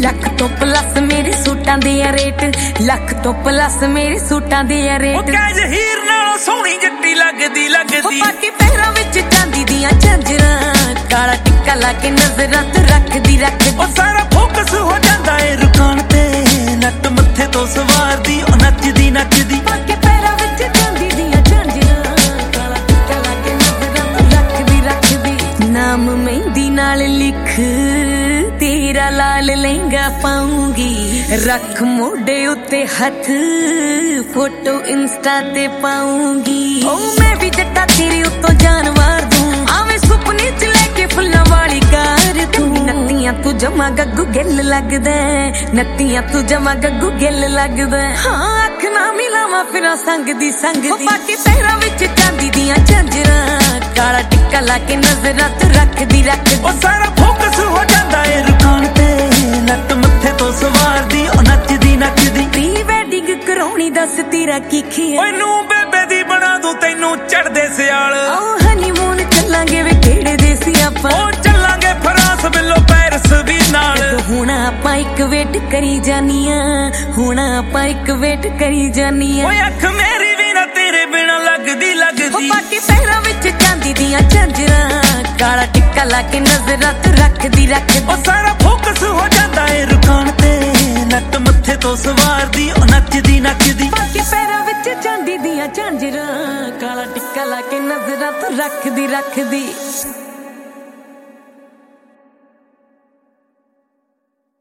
ਲੱਖ ਤੋਂ ਪਲੱਸ ਮੇਰੇ ਸੂਟਾਂ ਦੇ ਆ ਰੇਟ, ਲੱਖ ਤੋਂ ਪਲੱਸ ਮੇਰੇ ਸੂਟਾਂ ਦੇ ਆ ਰੇਟ। ਉਹ ਕਹਿ ਜ਼ਹੀਰ ਨਾਲੋਂ ਸੋਹਣੀ ਜੱਟੀ ਲੱਗਦੀ ਲੱਗਦੀ। ਬਾਕੀ ਪੈਰਾਂ ਵਿੱਚ ਚਾਂਦੀ ਦੀਆਂ ਝਾਂਜਰਾਂ, ਕਾਲਾ ਟਿੱਕਾ ਲਾ ਕੇ ਨਜ਼ਰਾਂ ਤੇ ਰੱਖਦੀ ਰੱਖਦੀ। ਉਹ ਸਾਰਾ ਫੋਕਸ ਹੋ ਜਾਂਦਾ ਏ ਰੁਕਾਨ ਤੇ, ਨੱਟ ਮੱਥੇ ਤੋਂ ਸਵਾਰਦੀ ਉਹ ਨੱਚਦੀ ਨੱਚਦੀ। ਬਾਕੀ ਪੈਰਾਂ ਵਿੱਚ ਚਾਂਦੀ ਦੀਆਂ ਝਾਂਜਰਾਂ, ਕਾਲਾ ਟਿੱਕਾ ਲਾ ਕੇ ਨਜ਼ਰਾਂ ਤੇ ਰੱਖਦੀ ਰੱਖਦੀ। ਨਾਮ ਮਹਿੰਦੀ ਨਾਲ ਲਿਖ ਤੇਰਾ ਲਾਲ ਲਹਿੰਗਾ ਪਾਉਂਗੀ, ਰੱਖ ਮੋਢੇ ਉੱਤੇ ਹੱਥ ਫੋਟੋ ਇੰਸਟਾ ਤੇ ਪਾਉਂਗੀ। ਓ ਮੈਂ ਵੀ ਜੱਟਾ ਤੇਰੇ ਉੱਤੋਂ ਜਾਨ ਵਾਰ ਦੂੰ, ਆਵੇਂ ਸੁਪਨੇ ਚ ਲੈ ਕੇ ਫੁੱਲਾਂ ਵਾਲੀ ਕਾਰ ਤੂੰ। ਨੱਤੀਆਂ ਤੂੰ ਜਮਾ ਗੱਗੂ ਗਿੱਲ ਲੱਗਦਾ, ਨੱਤੀਆਂ ਤੂੰ ਜਮਾ ਗੱਗੂ ਗਿੱਲ ਲੱਗਦਾ। ਹਾਂ ਅੱਖ ਨਾ ਮਿਲਾਵਾਂ ਫਿਰਾਂ ਸੰਗਦੀ ਸੰਗਦੀ। ਬਾਕੀ ਪੈਰਾਂ ਵਿੱਚ ਚਾਂਦੀ ਦੀਆਂ ਝਾਂਜਰਾਂ, ਕਾਲਾ ਟਿੱਕਾ ਲਾ ਕੇ ਨਜ਼ਰਾਂ ਤੇ ਰੱਖਦੀ ਰੱਖਦੀ। ਉਹ ਸਾਰਾ ਫੋਕਸ ਹੋ ਜਾਂਦਾ ਏ ਰੁਕਾਨ ਤੇ, ਨੱਟ ਮੱਥੇ ਤੋਂ ਸਵਾਰਦੀ ਉਹ ਨੱਚਦੀ ਨੱਚਦੀ। ਪ੍ਰੀ ਵੈਡਿੰਗ ਕਰਾਉਣੀ ਦੱਸ ਤੇਰਾ ਕੀ ਖਿਆ, ਓਏ ਨੂੰ ਬੇਬੇ ਦੀ ਬਣਾ ਦੂੰ ਤੈਨੂੰ ਚੜਦੇ ਸਿਆਲ। ਓ ਹਨੀਮੂਨ ਚੱਲਾਂਗੇ ਵੇ ਕਿਹੜੇ ਦੇਸੀ ਆਪਾਂ, ਉਹ ਚੱਲਾਂਗੇ ਫਰਾਂਸ ਬਿੱਲੋ ਪੈਰਿਸ ਵੀ ਨਾਲ। ਹੁਣ ਆਪਾਂ ਇੱਕ ਵੇਟ ਕਰੀ ਜਾਨੀਆਂ, ਹੁਣ ਆਪਾਂ ਇੱਕ ਵੇਟ ਕਰੀ ਜਾਨੀਆਂ। ਓਏ ਅੱਖ ਮੇਰੀ ਵੀ ਨਾ ਤੇਰੇ ਬਿਨਾ ਲੱਗਦੀ ਲੱਗਦੀ। ਬਾਕੀ ਪੈਰਾਂ ਵਿੱਚ ਚਾਂਦੀ ਦੀਆਂ ਝਾਂਜਰਾਂ, ਕਾਲਾ ਟਿੱਕਾ ਲਾ ਕੇ ਨਜ਼ਰਾਂ ਤੇ ਰੱਖਦੀ ਰੱਖਦੀ। ਉਹ ਸਾਰਾ ਫੋਕਸ ਹੋ ਜਾਂਦਾ ਏ ਰੁਕਾਨ ਤੇ, ਨੱਟ ਮੱਥੇ ਤੋਂ ਸਵਾਰਦੀ ਉਹ ਨੱਚਦੀ ਨੱਚਦੀ। ਬਾਕੀ ਪੈਰਾਂ ਵਿੱਚ ਚਾਂਦੀ ਦੀਆਂ ਝਾਂਜਰਾਂ, ਕਾਲਾ ਟਿੱਕਾ ਲਾ ਕੇ ਨਜ਼ਰਾਂ ਤੇ ਰੱਖਦੀ ਰੱਖਦੀ।